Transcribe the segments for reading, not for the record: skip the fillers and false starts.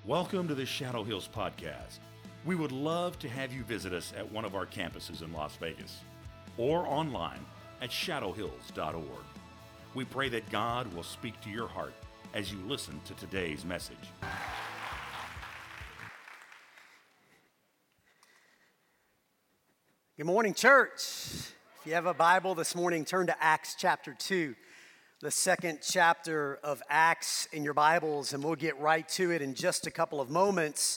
Welcome to the Shadow Hills Podcast. We would love to have you visit us at one of our campuses in Las Vegas or online at shadowhills.org. We pray that God will speak to your heart as you listen to today's message. Good morning, church. If you have a Bible this morning, turn to Acts chapter 2, the second chapter of Acts in your Bibles, and we'll get right to it in just a couple of moments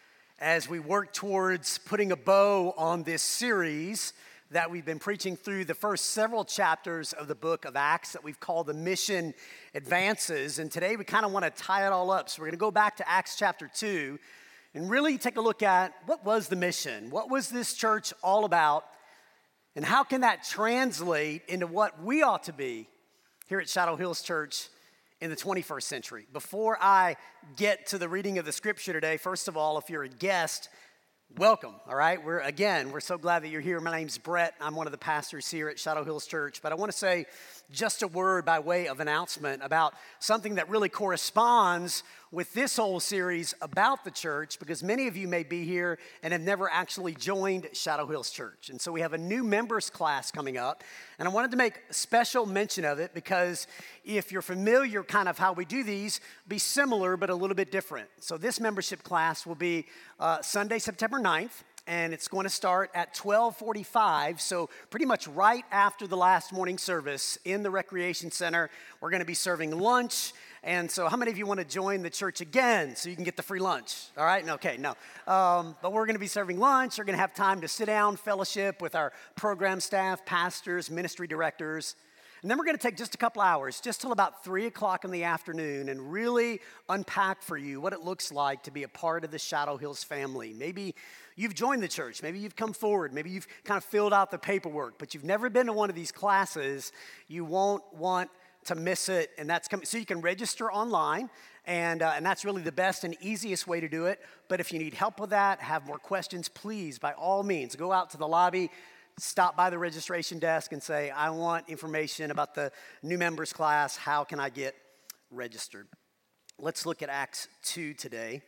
as we work towards putting a bow on this series that we've been preaching through the first several chapters of the book of Acts that we've called the Mission Advances. And today we kind of want to tie it all up. So we're going to go back to Acts chapter 2 and really take a look at what was the mission? What was this church all about? And how can that translate into what we ought to be here at Shadow Hills Church in the 21st century? Before I get to the reading of the scripture today, first of all, if you're a guest, welcome, all right? We're so glad that you're here. My name's Brett. I'm one of the pastors here at Shadow Hills Church. But I want to say just a word by way of announcement about something that really corresponds with this whole series about the church, because many of you may be here and have never actually joined Shadow Hills Church. And so we have a new members class coming up, and I wanted to make special mention of it because if you're familiar kind of how we do these, be similar but a little bit different. So this membership class will be Sunday, September 9th, and it's going to start at 12:45, so pretty much right after the last morning service in the Recreation Center. We're going to be serving lunch, and so how many of you want to join the church again so you can get the free lunch? All right? Okay, no. But we're going to be serving lunch. We're going to have time to sit down, fellowship with our program staff, pastors, ministry directors. And then we're going to take just a couple hours, just till about 3 o'clock in the afternoon, and really unpack for you what it looks like to be a part of the Shadow Hills family. Maybe you've joined the church. Maybe you've come forward. Maybe you've kind of filled out the paperwork, but you've never been to one of these classes. You won't want to miss it, and that's coming. So you can register online, and that's really the best and easiest way to do it. But if you need help with that, have more questions, please, by all means, go out to the lobby, stop by the registration desk and say, I want information about the new members class. How can I get registered? Let's look at Acts 2 today.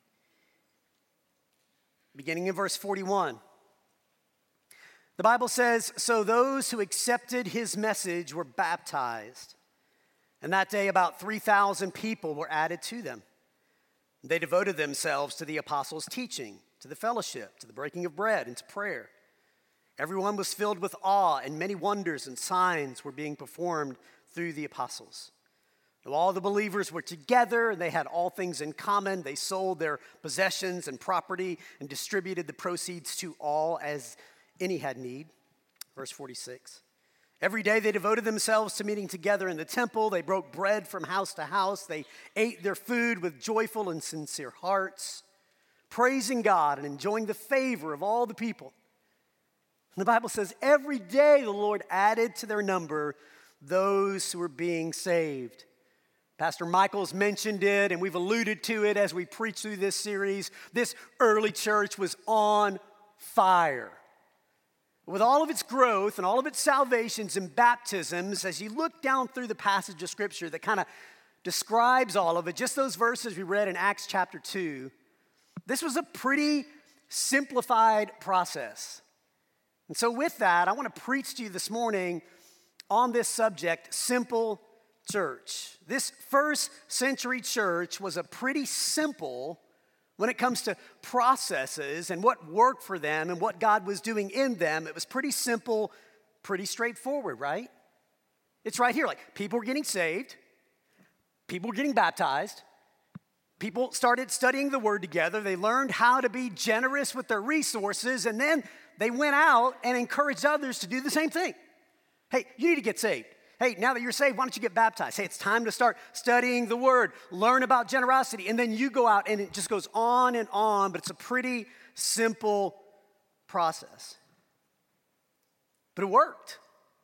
Beginning in verse 41. The Bible says, so those who accepted his message were baptized. And that day about 3,000 people were added to them. They devoted themselves to the apostles' teaching, to the fellowship, to the breaking of bread, and to prayer. Everyone was filled with awe, and many wonders and signs were being performed through the apostles. Now, all the believers were together, and they had all things in common. They sold their possessions and property and distributed the proceeds to all as any had need. Verse 46. Every day they devoted themselves to meeting together in the temple. They broke bread from house to house. They ate their food with joyful and sincere hearts, praising God and enjoying the favor of all the people. And the Bible says every day the Lord added to their number those who were being saved. Pastor Michael's mentioned it, and we've alluded to it as we preach through this series. This early church was on fire. With all of its growth and all of its salvations and baptisms, as you look down through the passage of Scripture that kind of describes all of it, just those verses we read in Acts chapter 2, this was a pretty simplified process. And so with that, I want to preach to you this morning on this subject, simple church. This first century church was a pretty simple when it comes to processes and what worked for them and what God was doing in them. It was pretty simple, pretty straightforward, right? It's right here, like people were getting saved, people were getting baptized, people started studying the word together, they learned how to be generous with their resources, and then they went out and encouraged others to do the same thing. Hey, you need to get saved. Hey, now that you're saved, why don't you get baptized? Hey, it's time to start studying the word, learn about generosity, and then you go out, and it just goes on, but it's a pretty simple process. But it worked.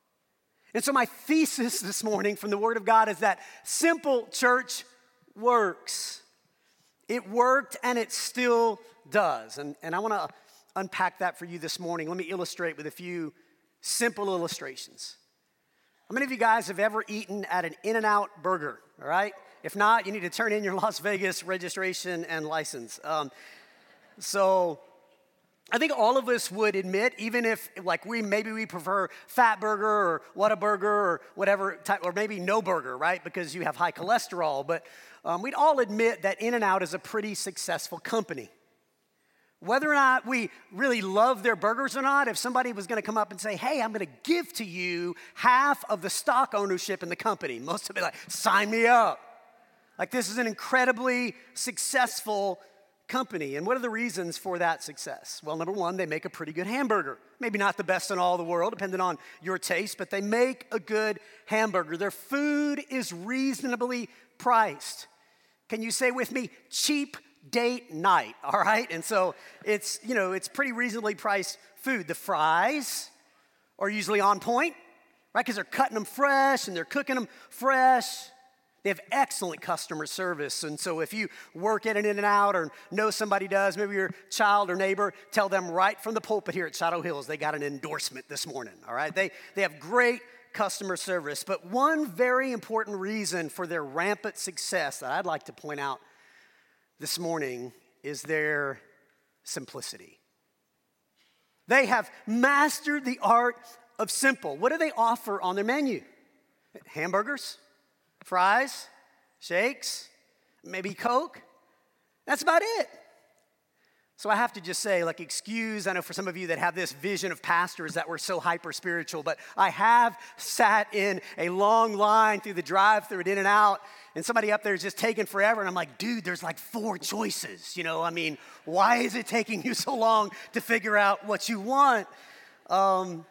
And so my thesis this morning from the Word of God is that simple church works. It worked, and it still does. And I want to unpack that for you this morning. Let me illustrate with a few simple illustrations. How many of you guys have ever eaten at an In-N-Out burger, all right? If not, you need to turn in your Las Vegas registration and license. So I think all of us would admit, even if like maybe we prefer Fat Burger or Whataburger or whatever type, or maybe no burger, right? Because you have high cholesterol. But we'd all admit that In-N-Out is a pretty successful company. Whether or not we really love their burgers or not, if somebody was going to come up and say, hey, I'm going to give to you half of the stock ownership in the company, most would be like, sign me up. Like, this is an incredibly successful company. And what are the reasons for that success? Well, number one, they make a pretty good hamburger. Maybe not the best in all the world, depending on your taste, but they make a good hamburger. Their food is reasonably priced. Can you say with me, cheap date night, all right? And so it's pretty reasonably priced food. The fries are usually on point, right? Because they're cutting them fresh and they're cooking them fresh. They have excellent customer service. And so if you work at an In-N-Out or know somebody does, maybe your child or neighbor, tell them right from the pulpit here at Shadow Hills, they got an endorsement this morning, all right? They have great customer service. But one very important reason for their rampant success that I'd like to point out this morning is their simplicity. They have mastered the art of simple. What do they offer on their menu? Hamburgers, fries, shakes, maybe Coke. That's about it. So I have to just say, excuse, I know for some of you that have this vision of pastors that we're so hyper-spiritual, but I have sat in a long line through the drive-thru at In-N-Out, and somebody up there is just taking forever, and I'm like, dude, there's 4 choices, why is it taking you so long to figure out what you want? But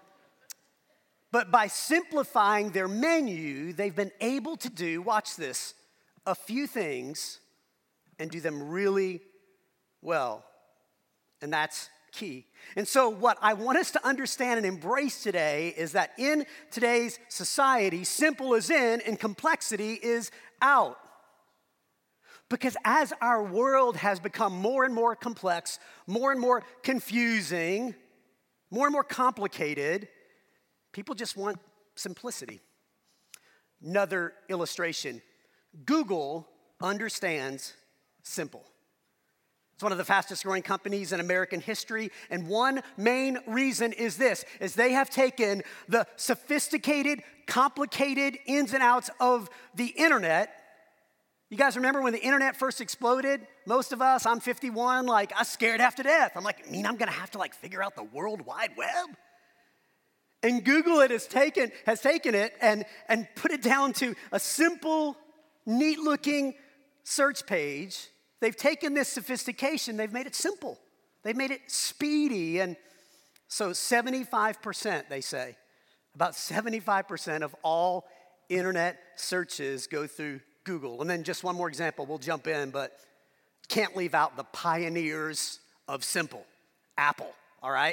by simplifying their menu, they've been able to do, watch this, a few things and do them really well. And that's key. And so what I want us to understand and embrace today is that in today's society, simple is in and complexity is out. Because as our world has become more and more complex, more and more confusing, more and more complicated, people just want simplicity. Another illustration. Google understands simple. It's one of the fastest growing companies in American history, and one main reason is this, is they have taken the sophisticated, complicated ins and outs of the internet. You guys remember when the internet first exploded? Most of us, I'm 51, I was scared half to death. I'm like, I'm gonna have to figure out the World Wide Web? And Google has taken it and put it down to a simple, neat-looking search page. They've taken this sophistication, they've made it simple. They've made it speedy. And so 75%, they say, about 75% of all internet searches go through Google. And then just one more example, we'll jump in, but can't leave out the pioneers of simple, Apple, all right?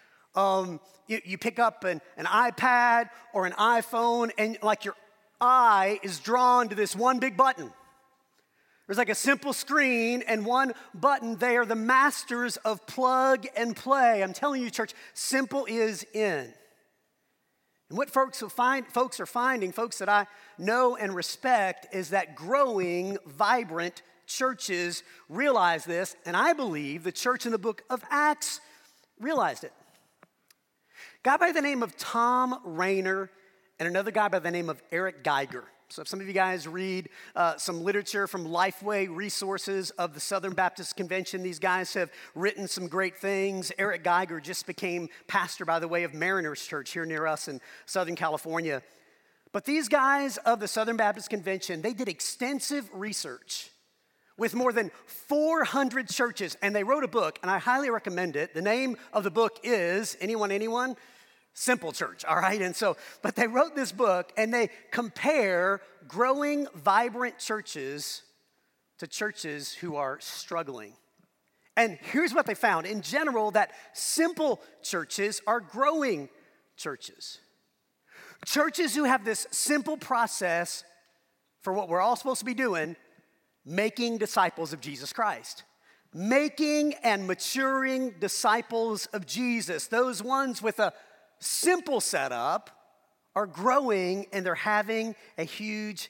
You pick up an iPad or an iPhone and your eye is drawn to this one big button. There's a simple screen and one button. They are the masters of plug and play. I'm telling you, church, simple is in. And what folks are finding, folks that I know and respect, is that growing, vibrant churches realize this, and I believe the church in the book of Acts realized it. A guy by the name of Tom Rainer and another guy by the name of Eric Geiger. So if some of you guys read some literature from Lifeway Resources of the Southern Baptist Convention, these guys have written some great things. Eric Geiger just became pastor, by the way, of Mariners Church here near us in Southern California. But these guys of the Southern Baptist Convention, they did extensive research with more than 400 churches, and they wrote a book, and I highly recommend it. The name of the book is, anyone? Simple Church, all right? And so, but they wrote this book and they compare growing, vibrant churches to churches who are struggling. And here's what they found. In general, that simple churches are growing churches. Churches who have this simple process for what we're all supposed to be doing, making disciples of Jesus Christ. Making and maturing disciples of Jesus. Those ones with a simple setup are growing and they're having a huge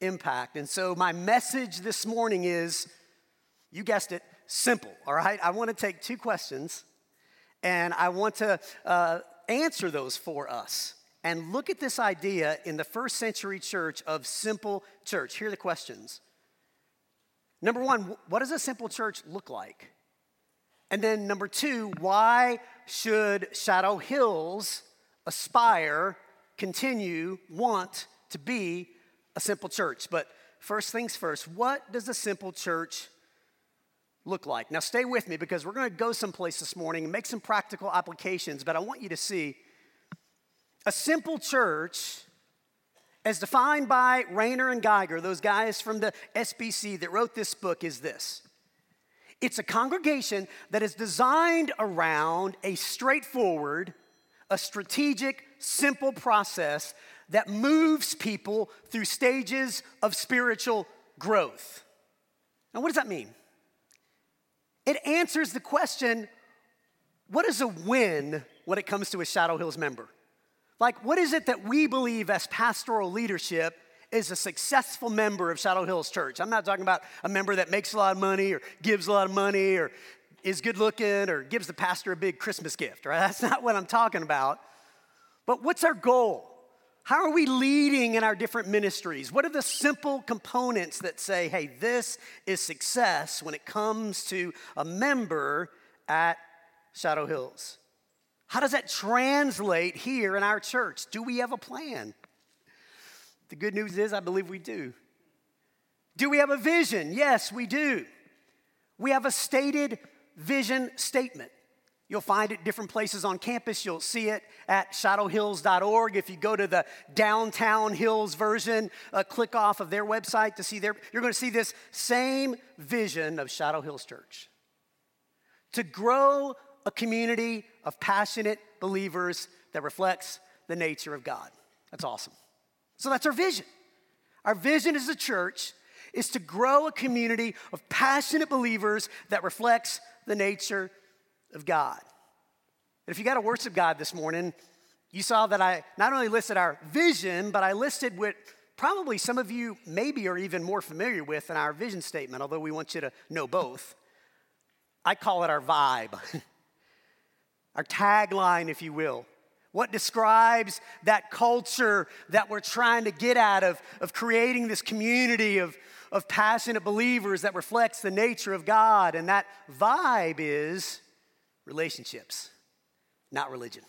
impact. And so my message this morning is, you guessed it, simple, all right? I want to take two questions, and I want to answer those for us. And look at this idea in the first century church of simple church. Here are the questions. Number one, what does a simple church look like? And then number two, why should Shadow Hills aspire, continue, want to be a simple church? But first things first, what does a simple church look like? Now stay with me because we're going to go someplace this morning and make some practical applications, but I want you to see a simple church, as defined by Rayner and Geiger, those guys from the SBC that wrote this book, is this. It's a congregation that is designed around a straightforward, a strategic, simple process that moves people through stages of spiritual growth. Now, what does that mean? It answers the question, what is a win when it comes to a Shadow Hills member? Like, what is it that we believe as pastoral leadership is a successful member of Shadow Hills Church? I'm not talking about a member that makes a lot of money or gives a lot of money or is good looking or gives the pastor a big Christmas gift, right? That's not what I'm talking about. But what's our goal? How are we leading in our different ministries? What are the simple components that say, hey, this is success when it comes to a member at Shadow Hills? How does that translate here in our church? Do we have a plan? The good news is I believe we do. Do we have a vision? Yes, we do. We have a stated vision statement. You'll find it different places on campus. You'll see it at shadowhills.org. If you go to the Downtown Hills version, click off of their website to see you're going to see this same vision of Shadow Hills Church. To grow a community of passionate believers that reflects the nature of God. That's awesome. So that's our vision. Our vision as a church is to grow a community of passionate believers that reflects the nature of God. And if you got to worship God this morning, you saw that I not only listed our vision, but I listed what probably some of you maybe are even more familiar with in our vision statement, although we want you to know both. I call it our vibe. Our tagline, if you will. What describes that culture that we're trying to get at of creating this community of passionate believers that reflects the nature of God. And that vibe is relationships, not religion.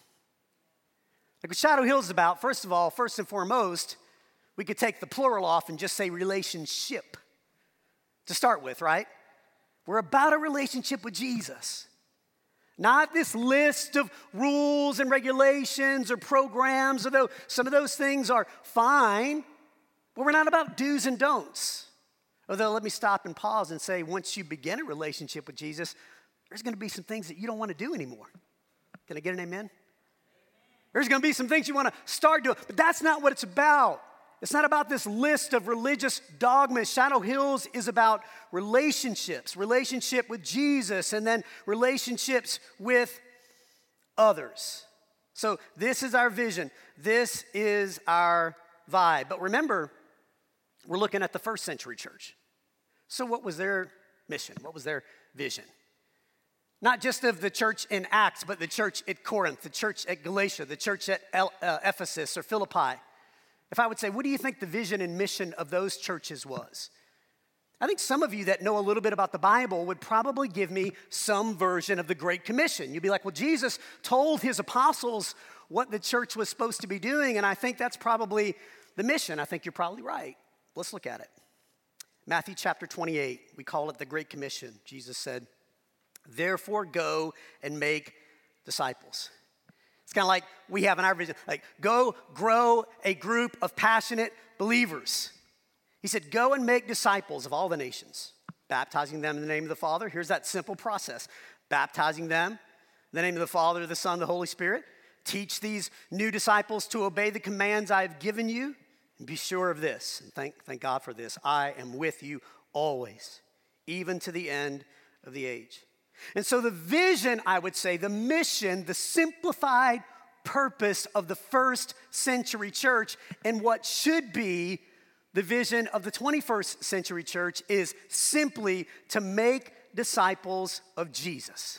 Like what Shadow Hills is about, first of all, first and foremost, we could take the plural off and just say relationship to start with, right? We're about a relationship with Jesus. Not this list of rules and regulations or programs, although some of those things are fine, but we're not about do's and don'ts. Although let me stop and pause and say, once you begin a relationship with Jesus, there's going to be some things that you don't want to do anymore. Can I get an amen? There's going to be some things you want to start doing, but that's not what it's about. It's not about this list of religious dogmas. Shadow Hills is about relationships, relationship with Jesus, and then relationships with others. So this is our vision. This is our vibe. But remember, we're looking at the first century church. So what was their mission? What was their vision? Not just of the church in Acts, but the church at Corinth, the church at Galatia, the church at Ephesus or Philippi. If I would say, what do you think the vision and mission of those churches was? I think some of you that know a little bit about the Bible would probably give me some version of the Great Commission. You'd be like, well, Jesus told his apostles what the church was supposed to be doing, and I think that's probably the mission. I think you're probably right. Let's look at it. Matthew chapter 28, we call it the Great Commission. Jesus said, therefore go and make disciples. It's kind of like we have in our vision, like go grow a group of passionate believers. He said, go and make disciples of all the nations, baptizing them in the name of the Father. Here's that simple process. Baptizing them in the name of the Father, the Son, the Holy Spirit. Teach these new disciples to obey the commands I have given you. And be sure of this, and thank God for this, I am with you always, even to the end of the age. And so the vision, I would say, the mission, the simplified purpose of the first century church and what should be The vision of the 21st century church is simply to make disciples of Jesus.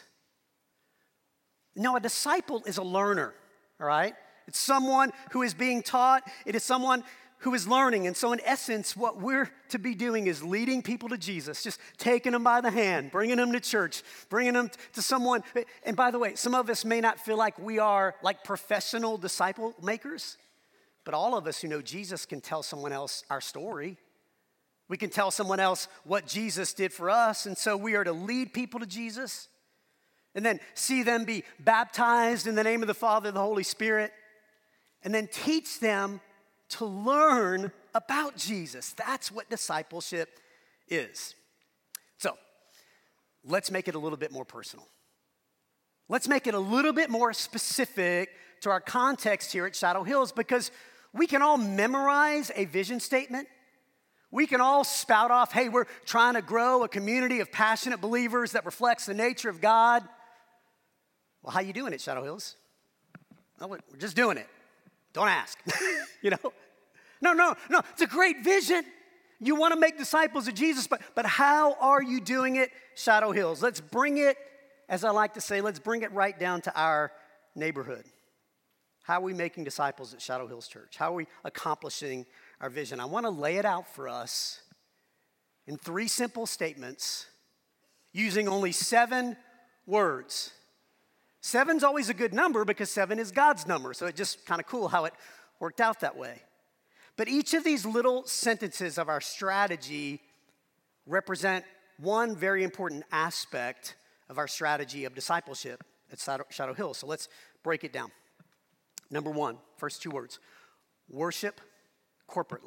Now, a disciple is a learner, all right? It's someone who is being taught. It is someone who is learning. And so in essence, what we're to be doing is leading people to Jesus, just taking them by the hand, bringing them to church, bringing them to someone. And by the way, some of us may not feel like we are like professional disciple makers, but all of us who know Jesus can tell someone else our story. We can tell someone else what Jesus did for us. And so we are to lead people to Jesus and then see them be baptized in the name of the Father and the Holy Spirit, and then teach them to learn about Jesus. That's what discipleship is. So, let's make it a little bit more personal. Let's make it a little bit more specific to our context here at Shadow Hills, because we can all memorize a vision statement. We can all spout off, hey, we're trying to grow a community of passionate believers that reflects the nature of God. Well, how you doing at Shadow Hills? Well, we're just doing it. Don't ask, you know? No, it's a great vision. You want to make disciples of Jesus, but how are you doing it, Shadow Hills? Let's bring it, as I like to say, let's bring it right down to our neighborhood. How are we making disciples at Shadow Hills Church? How are we accomplishing our vision? I want to lay it out for us in 3 simple statements using only 7 words. 7's always a good number because 7 is God's number, so it's just kind of cool how it worked out that way. But each of these little sentences of our strategy represent one very important aspect of our strategy of discipleship at Shadow Hills. So let's break it down. Number 1, first 2 words, worship corporately.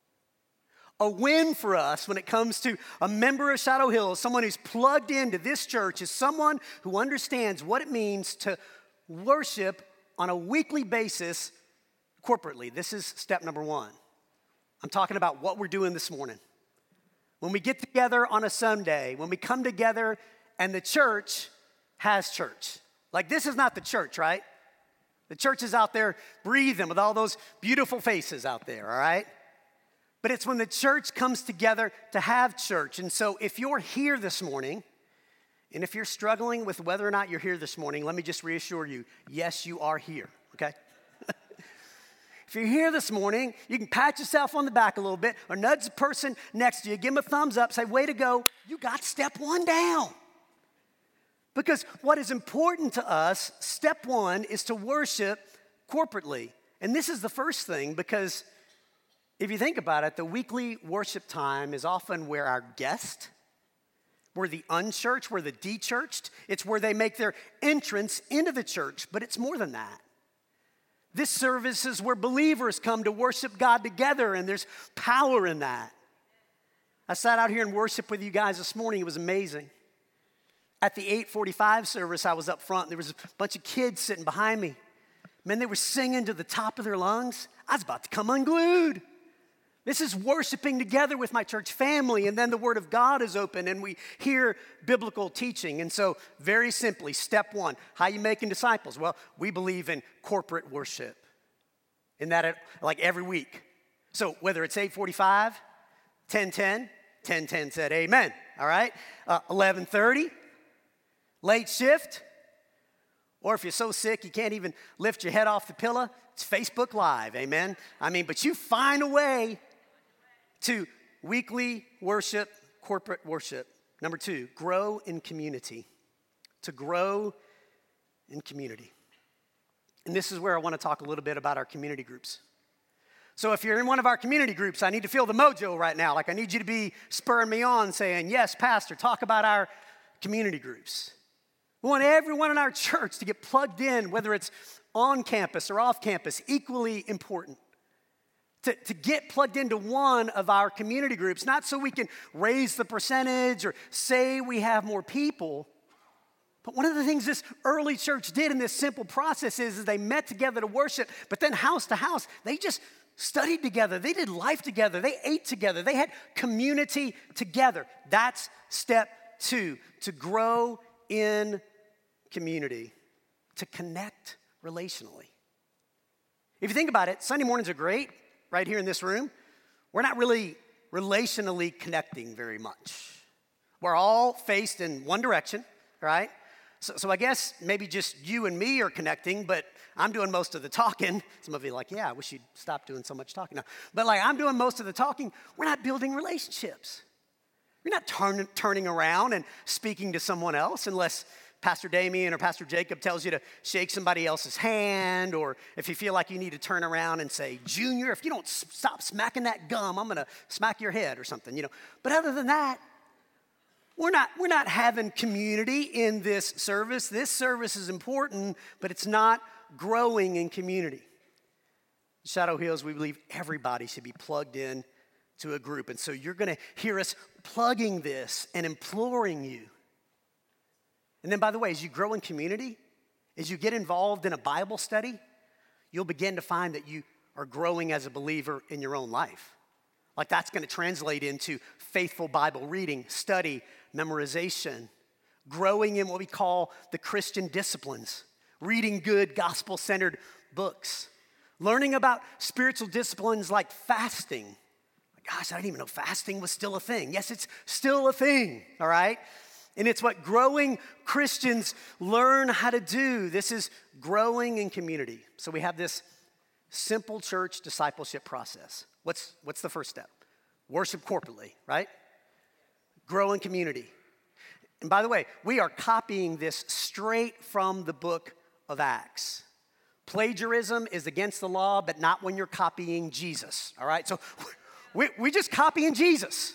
A win for us when it comes to a member of Shadow Hills, someone who's plugged into this church, is someone who understands what it means to worship on a weekly basis corporately. This is step number 1. I'm talking about what we're doing this morning. When we get together on a Sunday, when we come together and the church has church. Like, this is not the church, right? The church is out there breathing with all those beautiful faces out there, all right? But it's when the church comes together to have church. And so if you're here this morning, and if you're struggling with whether or not you're here this morning, let me just reassure you, yes, you are here, okay? If you're here this morning, you can pat yourself on the back a little bit or nudge the person next to you, give them a thumbs up, say, way to go, you got step 1 down. Because what is important to us, step 1, is to worship corporately. And this is the first thing, because if you think about it, the weekly worship time is often where our guests, we're the unchurched, we're the de-churched. It's where they make their entrance into the church, but it's more than that. This service is where believers come to worship God together, and there's power in that. I sat out here and worshiped with you guys this morning. It was amazing. At the 8:45 service, I was up front. There was a bunch of kids sitting behind me. Man, they were singing to the top of their lungs. I was about to come unglued. This is worshiping together with my church family, and then the Word of God is open, and we hear biblical teaching. And so, very simply, step 1, how are you making disciples? Well, we believe in corporate worship, in that like every week. So whether it's 8:45, 10:10, 10:10 said amen, all right? 11:30, late shift, or if you're so sick you can't even lift your head off the pillow, it's Facebook Live, amen? But you find a way to weekly worship, corporate worship. Number 2, grow in community. To grow in community. And this is where I want to talk a little bit about our community groups. So if you're in one of our community groups, I need to feel the mojo right now. Like, I need you to be spurring me on, saying, yes, Pastor, talk about our community groups. We want everyone in our church to get plugged in, whether it's on campus or off campus, equally important. To get plugged into one of our community groups, not so we can raise the percentage or say we have more people, but one of the things this early church did in this simple process is they met together to worship, but then house to house, they just studied together. They did life together. They ate together. They had community together. That's step 2, to grow in community, to connect relationally. If you think about it, Sunday mornings are great right here in this room. we're not really relationally connecting very much. We're all faced in one direction, right? So I guess maybe just you and me are connecting, but I'm doing most of the talking. Some of you are like, yeah, I wish you'd stop doing so much talking now. But like I'm doing most of the talking. We're not building relationships. You're not turning around and speaking to someone else unless Pastor Damien or Pastor Jacob tells you to shake somebody else's hand, or if you feel like you need to turn around and say, Junior, if you don't stop smacking that gum, I'm going to smack your head or something, you know. But other than that, we're not having community in this service. This service is important, but it's not growing in community. Shadow Hills, we believe everybody should be plugged in to a group. And so you're going to hear us plugging this and imploring you. And then, by the way, as you grow in community, as you get involved in a Bible study, you'll begin to find that you are growing as a believer in your own life. Like that's going to translate into faithful Bible reading, study, memorization, growing in what we call the Christian disciplines, reading good gospel-centered books, learning about spiritual disciplines like fasting. Gosh, I didn't even know fasting was still a thing. Yes, it's still a thing, all right? And it's what growing Christians learn how to do. This is growing in community. So we have this simple church discipleship process. What's the first step? Worship corporately, right? Grow in community. And by the way, we are copying this straight from the book of Acts. Plagiarism is against the law, but not when you're copying Jesus, all right? So we're just copying Jesus.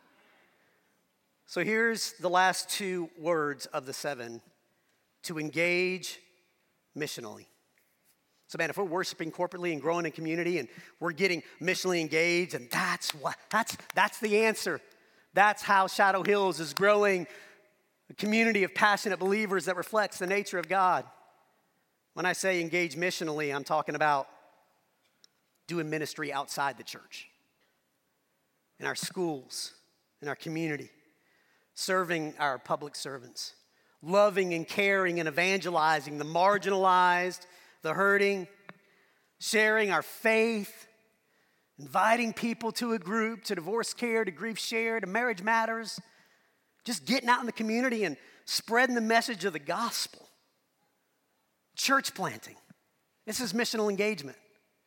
So here's the last two words of the 7, to engage missionally. So man, if we're worshiping corporately and growing in community and we're getting missionally engaged, and that's the answer. That's how Shadow Hills is growing a community of passionate believers that reflects the nature of God. When I say engage missionally, I'm talking about doing ministry outside the church, in our schools, in our community, serving our public servants, loving and caring and evangelizing the marginalized, the hurting, sharing our faith, inviting people to a group, to divorce care, to grief share, to marriage matters, just getting out in the community and spreading the message of the gospel. Church planting. This is missional engagement.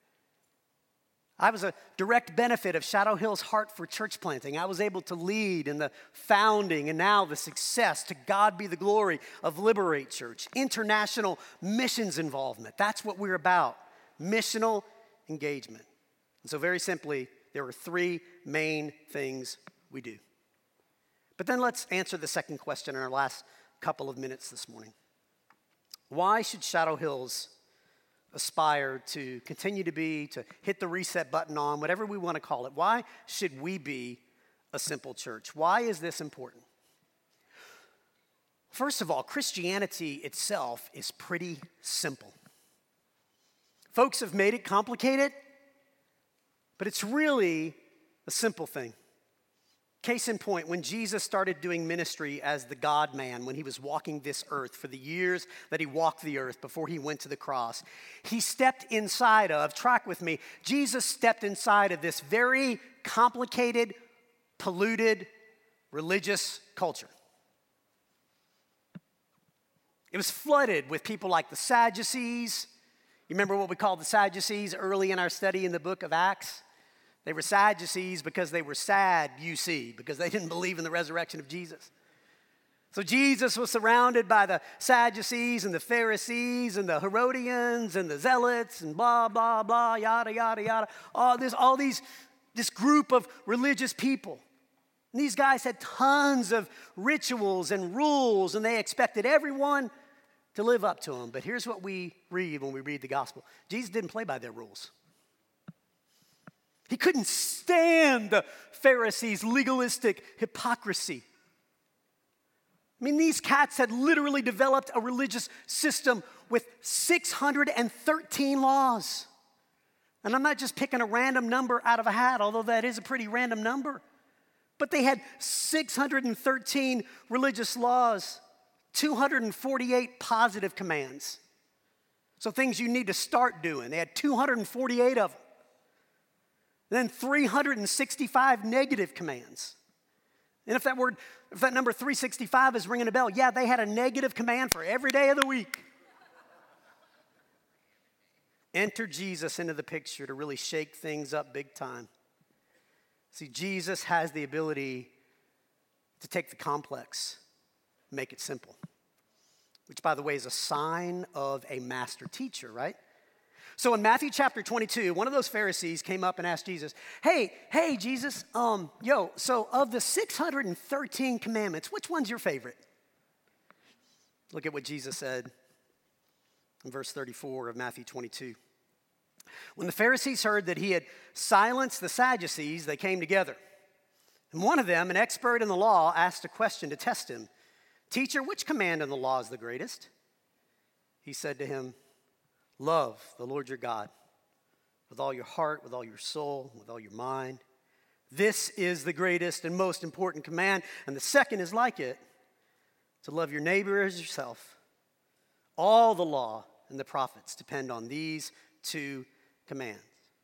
I was a direct benefit of Shadow Hills' heart for church planting. I was able to lead in the founding and now the success, to God be the glory, of Liberate Church, international missions involvement. That's what we're about, missional engagement. And so very simply, there are 3 main things we do. But then let's answer the second question in our last couple of minutes this morning. Why should Shadow Hills aspire to continue to hit the reset button on, whatever we want to call it? Why should we be a simple church? Why is this important? First of all, Christianity itself is pretty simple. Folks have made it complicated, but it's really a simple thing. Case in point, when Jesus started doing ministry as the God-man, when he was walking this earth for the years that he walked the earth before he went to the cross, he stepped inside of, track with me, Jesus stepped inside of this very complicated, polluted, religious culture. It was flooded with people like the Sadducees. You remember what we called the Sadducees early in our study in the book of Acts? They were Sadducees because they were sad, you see, because they didn't believe in the resurrection of Jesus. So Jesus was surrounded by the Sadducees and the Pharisees and the Herodians and the Zealots and blah, blah, blah, yada, yada, yada. This group of religious people. And these guys had tons of rituals and rules, and they expected everyone to live up to them. But here's what we read when we read the gospel. Jesus didn't play by their rules. He couldn't stand the Pharisees' legalistic hypocrisy. I mean, these cats had literally developed a religious system with 613 laws. And I'm not just picking a random number out of a hat, although that is a pretty random number. But they had 613 religious laws, 248 positive commands. So things you need to start doing. They had 248 of them. Then 365 negative commands. And if that number 365 is ringing a bell, yeah, they had a negative command for every day of the week. Enter Jesus into the picture to really shake things up big time. See, Jesus has the ability to take the complex, make it simple, which, by the way, is a sign of a master teacher, right? So in Matthew chapter 22, one of those Pharisees came up and asked Jesus, hey, Jesus, so of the 613 commandments, which one's your favorite? Look at what Jesus said in verse 34 of Matthew 22. When the Pharisees heard that he had silenced the Sadducees, they came together. And one of them, an expert in the law, asked a question to test him. Teacher, which command in the law is the greatest? He said to him, love the Lord your God with all your heart, with all your soul, with all your mind. This is the greatest and most important command. And the second is like it, to love your neighbor as yourself. All the law and the prophets depend on these two commands.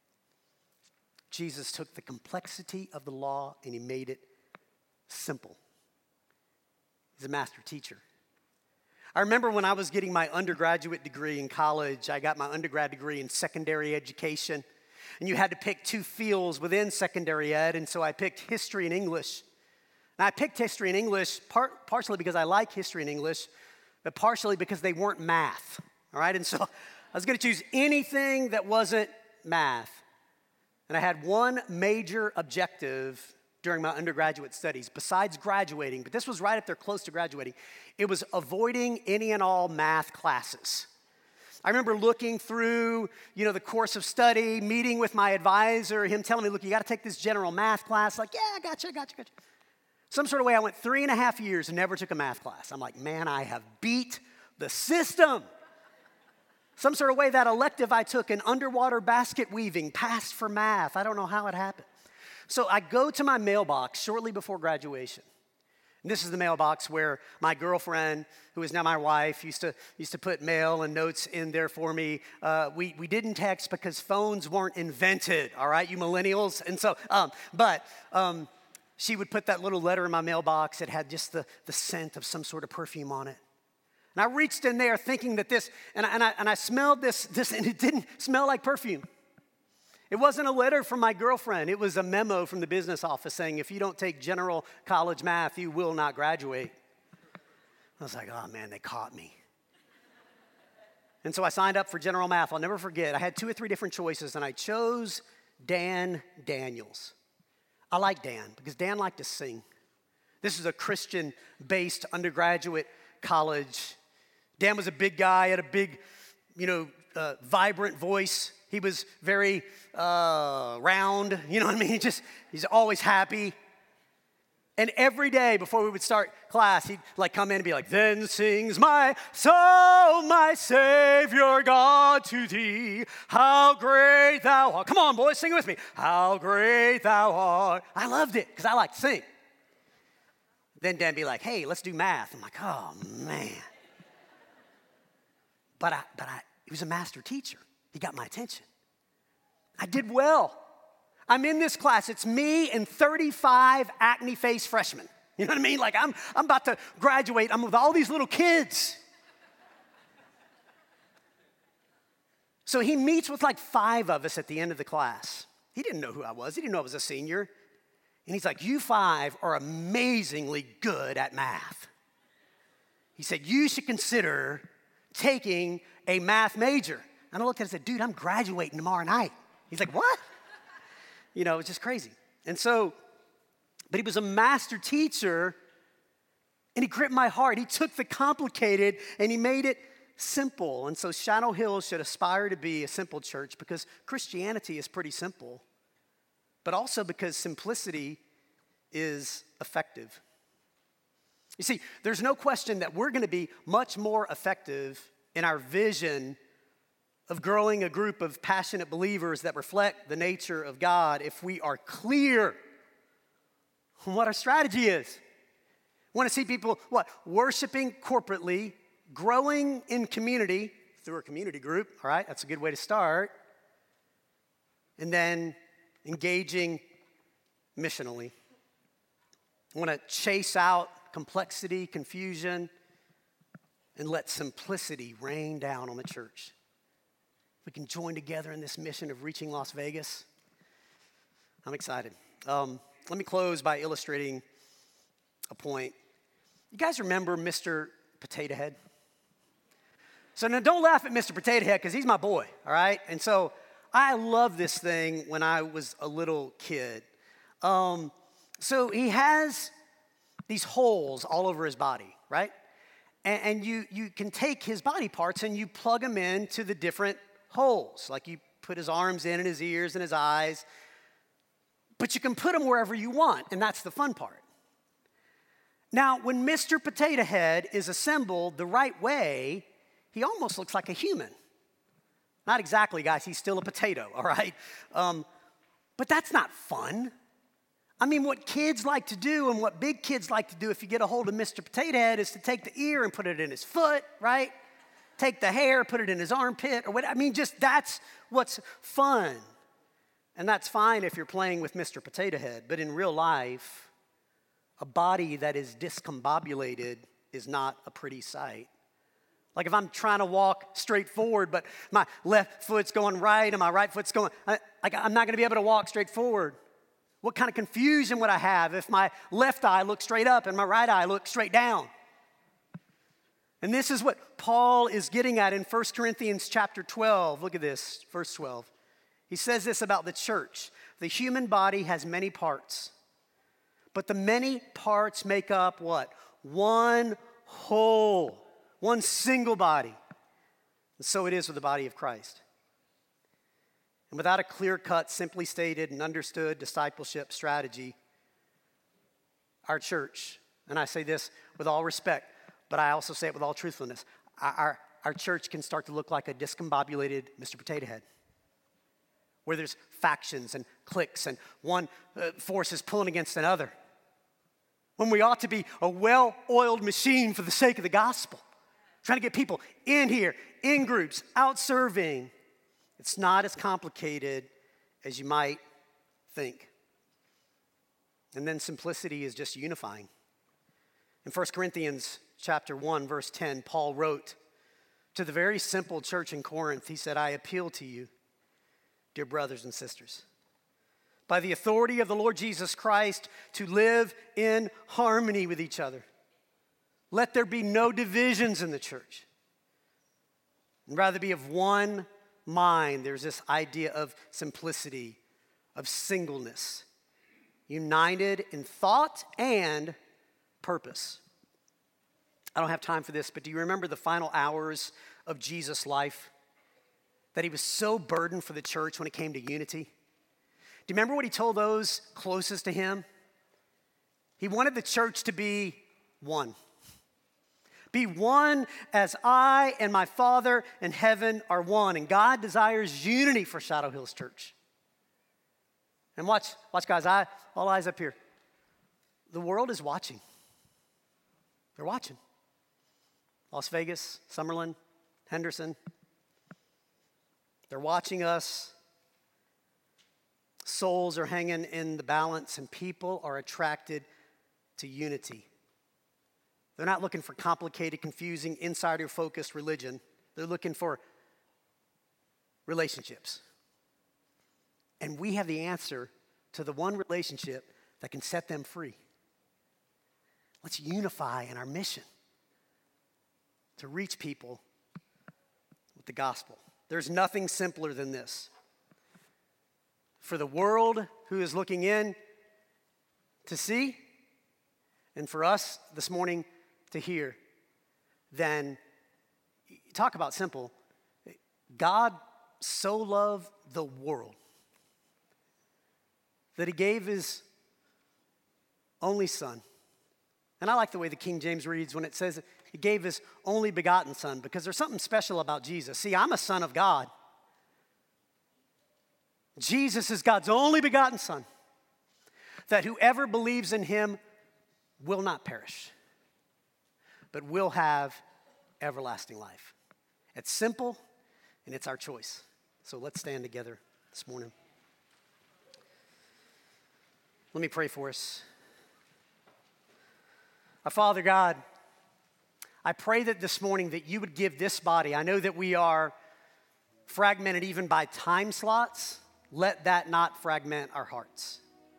Jesus took the complexity of the law and he made it simple. He's a master teacher. I remember when I was getting my undergraduate degree in college, I got my undergrad degree in secondary education, and you had to pick two fields within secondary ed, and so I picked history and English. And I picked history and English partially because I like history and English, but partially because they weren't math, all right? And so I was going to choose anything that wasn't math. And I had one major objective during my undergraduate studies, besides graduating, but this was right up there close to graduating. It was avoiding any and all math classes. I remember looking through, the course of study, meeting with my advisor, him telling me, look, you got to take this general math class. Like, yeah, I got you. Some sort of way, I went 3.5 years and never took a math class. I'm like, man, I have beat the system. Some sort of way, that elective I took in underwater basket weaving passed for math. I don't know how it happened. So I go to my mailbox shortly before graduation. And this is the mailbox where my girlfriend, who is now my wife, used to put mail and notes in there for me. We didn't text because phones weren't invented, all right, you millennials? And so, she would put that little letter in my mailbox. It had just the scent of some sort of perfume on it. And I reached in there thinking that this, and I smelled this, and it didn't smell like perfume. It wasn't a letter from my girlfriend. It was a memo from the business office saying, if you don't take general college math, you will not graduate. I was like, oh man, they caught me. And so I signed up for general math. I'll never forget. I had 2 or 3 different choices, and I chose Dan Daniels. I like Dan because Dan liked to sing. This is a Christian-based undergraduate college. Dan was a big guy, had a big, vibrant voice. He was very round, you know what I mean? He's always happy. And every day before we would start class, he'd come in and be like, then sings my soul, my Savior God to thee, how great thou art. Come on, boys, sing it with me. How great thou art. I loved it because I like to sing. Then Dan be like, hey, let's do math. I'm like, oh, man. But he was a master teacher. He got my attention. I did well. I'm in this class. It's me and 35 acne-faced freshmen. You know what I mean? I'm about to graduate. I'm with all these little kids. So he meets with 5 of us at the end of the class. He didn't know who I was. He didn't know I was a senior. And he's like, you 5 are amazingly good at math. He said, you should consider taking a math major. And I looked at him and said, dude, I'm graduating tomorrow night. He's like, what? It was just crazy. And so, but he was a master teacher, and he gripped my heart. He took the complicated and he made it simple. And so Shadow Hills should aspire to be a simple church because Christianity is pretty simple, but also because simplicity is effective. You see, there's no question that we're going to be much more effective in our vision of growing a group of passionate believers that reflect the nature of God if we are clear on what our strategy is. We want to see people, worshiping corporately, growing in community through a community group, all right? That's a good way to start. And then engaging missionally. I want to chase out complexity, confusion, and let simplicity rain down on the church. We can join together in this mission of reaching Las Vegas. I'm excited. Let me close by illustrating a point. You guys remember Mr. Potato Head? So now don't laugh at Mr. Potato Head because he's my boy, all right? And so I loved this thing when I was a little kid. So he has these holes all over his body, right? And you can take his body parts and you plug them into the different holes. Like you put his arms in and his ears and his eyes. But you can put them wherever you want, and that's the fun part. Now, when Mr. Potato Head is assembled the right way, he almost looks like a human. Not exactly, guys. He's still a potato, all right? But that's not fun. I mean, what kids like to do and what big kids like to do if you get a hold of Mr. Potato Head is to take the ear and put it in his foot, right? Take the hair, put it in his armpit, or what? I mean, just that's what's fun. And that's fine if you're playing with Mr. Potato Head. But in real life, a body that is discombobulated is not a pretty sight. Like if I'm trying to walk straight forward, but my left foot's going right and my right foot's going, I'm not going to be able to walk straight forward. What kind of confusion would I have if my left eye looked straight up and my right eye looked straight down? And this is what Paul is getting at in 1 Corinthians chapter 12. Look at this, verse 12. He says this about the church. The human body has many parts, but the many parts make up what? One whole, one single body. And so it is with the body of Christ. And without a clear-cut, simply stated and understood discipleship strategy, our church, and I say this with all respect, but I also say it with all truthfulness, our church can start to look like a discombobulated Mr. Potato Head, where there's factions and cliques and one force is pulling against another, when we ought to be a well-oiled machine for the sake of the gospel, trying to get people in here, in groups, out serving. It's not as complicated as you might think. And then simplicity is just unifying. In 1 Corinthians chapter 1, verse 10, Paul wrote to the very simple church in Corinth, he said, I appeal to you, dear brothers and sisters, by the authority of the Lord Jesus Christ, to live in harmony with each other. Let there be no divisions in the church, and rather be of one mind. There's this idea of simplicity, of singleness, united in thought and purpose. I don't have time for this, but do you remember the final hours of Jesus' life? That he was so burdened for the church when it came to unity. Do you remember what he told those closest to him? He wanted the church to be one. Be one as I and my Father in heaven are one. And God desires unity for Shadow Hills Church. And watch guys, all eyes up here. The world is watching. They're watching. Las Vegas, Summerlin, Henderson. They're watching us. Souls are hanging in the balance, and people are attracted to unity. They're not looking for complicated, confusing, insider-focused religion. They're looking for relationships. And we have the answer to the one relationship that can set them free. Let's unify in our mission to reach people with the gospel. There's nothing simpler than this. For the world who is looking in to see, and for us this morning to hear, then talk about simple. God so loved the world that he gave his only son. And I like the way the King James reads when it says he gave his only begotten son, because there's something special about Jesus. See, I'm a son of God. Jesus is God's only begotten son, that whoever believes in him will not perish, but will have everlasting life. It's simple, and it's our choice. So let's stand together this morning. Let me pray for us. Our Father God, I pray that this morning that you would give this body, I know that we are fragmented even by time slots, let that not fragment our hearts.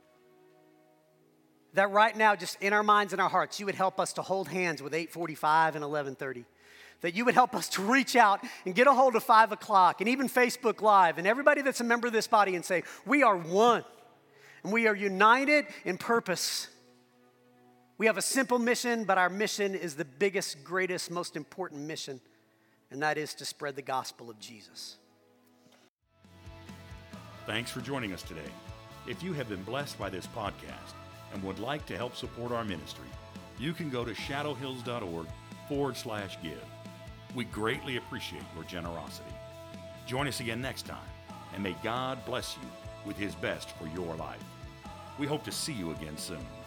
That right now, just in our minds and our hearts, you would help us to hold hands with 8:45 and 11:30. That you would help us to reach out and get a hold of 5 o'clock and even Facebook Live and everybody that's a member of this body and say, we are one and we are united in purpose. We have a simple mission, but our mission is the biggest, greatest, most important mission, and that is to spread the gospel of Jesus. Thanks for joining us today. If you have been blessed by this podcast and would like to help support our ministry, you can go to shadowhills.org/give. We greatly appreciate your generosity. Join us again next time, and may God bless you with his best for your life. We hope to see you again soon.